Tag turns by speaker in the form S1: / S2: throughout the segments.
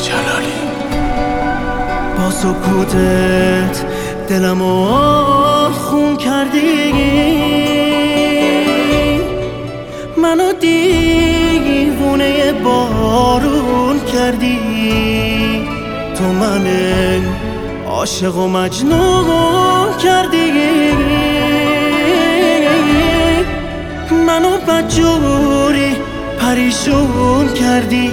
S1: جلالی.
S2: با سکوتت دلمو خون کردی، منو دیوونه بارون کردی. تو من عاشق و مجنون کردی، منو بدجوری پریشون کردی.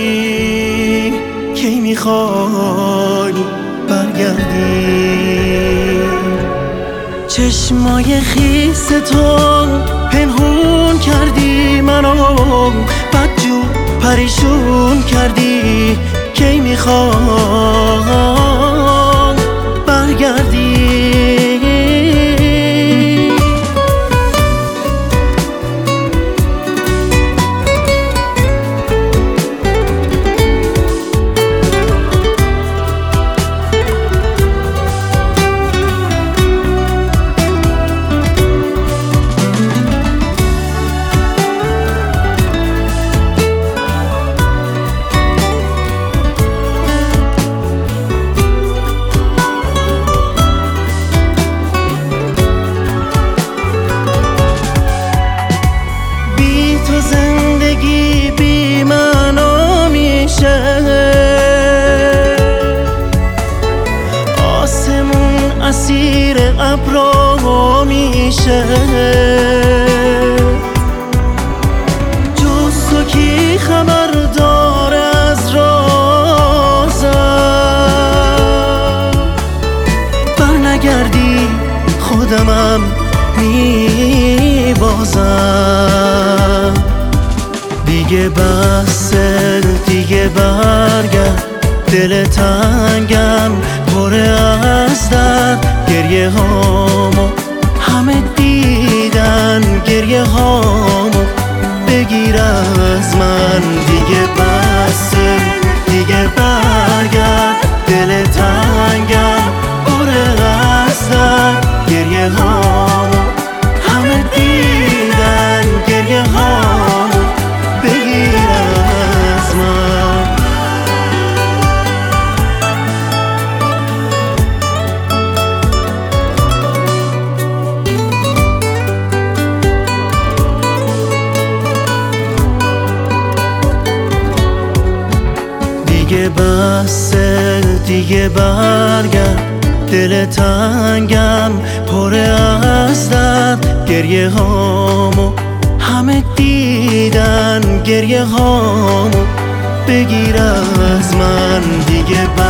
S2: کی میخوای برگردی؟ چشمای خیس تو پنهون کردی، منو بدجور پریشون کردی. کی میخوای برگردی؟ زندگی بی معنا میشه، آسمون اسیر ابرا میشه. جز تو کی خبر داره از رازم؟ برنگردی خودمم میبازم. دیگه بسه، دیگه برگرد، دل تنگم پره از درد. گریه هامو همه دیدن، گریه هامو بگیر از من. دیگه بسه، دیگه برگرد، دل تنگم پره از درد. گریه هامو همه دیدن، گریه هامو بگیر از من. دیگه بسه، دیگه برگرد، دل تنگم پره از درد. گریه هامو همه دیدن، گریه هامو بگیر از من. دیگه